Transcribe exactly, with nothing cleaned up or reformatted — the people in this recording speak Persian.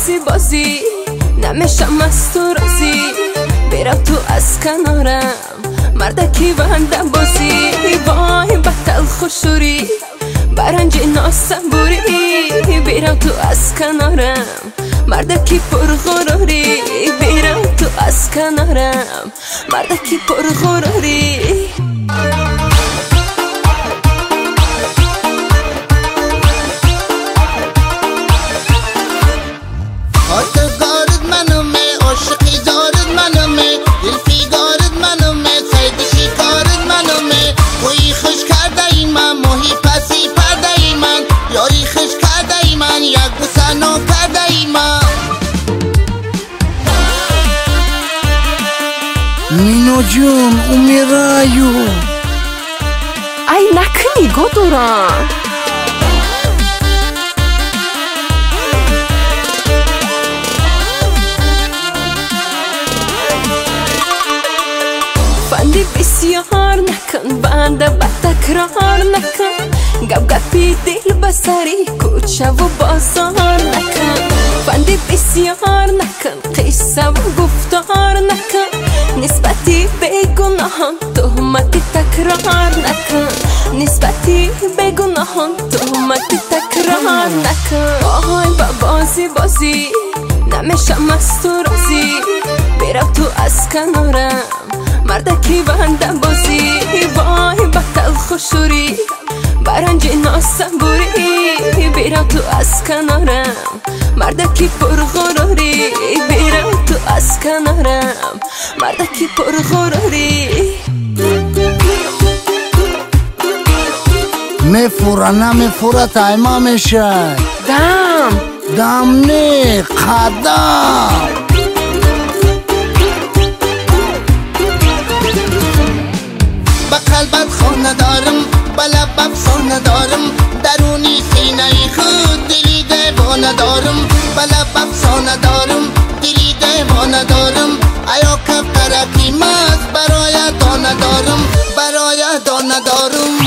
بازی بازی نمیشم از تو راضی، برم تو از کنارم مردکی بندم بازی. وای بطل خوشوری برنج ناسنبوری، برم تو از کنارم مردکی پرغروری، برم تو از کنارم مردکی پرغروری. خاطرگارت منمه، عاشقی دارت منمه، دلفیگارت منمه، سید شکارت منمه. خویی خوش کرده ای من، ماهی پسی پرده ای من، یاری خوش کرده ای من، یک بوسنو کرده ای من. مینو جون اومیرایو ای نکنی گدوران فندی بسیار نکن، بنده با تکرار نکن، گب گپی دل بسری کوچه و بازار نکن. فندی بسیار نکن، قصه و گفتار نکن، نسبتی به گناهان تهمتی تکرار نکن، نسبتی به گناهان تهمتی تکرار نکن. آهای با بازی بازی نمیشم از تو راضی، برم تو از کنارم مردکی بندم بازی. وای بطل خوشوری برنج ناسنبوری، برم تو از کنارم مردکی پرغروری، برم تو از کنارم مردکی پرغروری. میفوره نمیفوره تایما میشه، دم دم نه قدم. با قلبت خانه دارم، با لبت سانه دارم، درونی سینه خود دلی دیوانه دارم. با لبت سانه دارم، دلی دیوانه دارم، ایا که قرقی مست برای دانه دارم، برای دانه دارم.